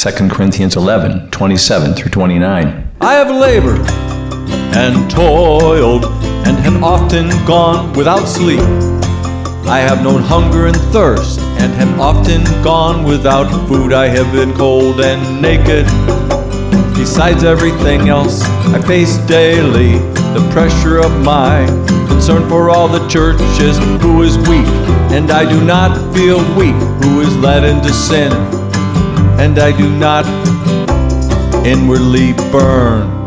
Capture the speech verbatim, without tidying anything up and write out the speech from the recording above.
Second Corinthians eleven, twenty-seven through twenty-nine. I have labored and toiled and have often gone without sleep. I have known hunger and thirst and have often gone without food. I have been cold and naked. Besides everything else, I face daily the pressure of my concern for all the churches. Who is weak, and I do not feel weak. Who is led into sin, and I do not inwardly burn.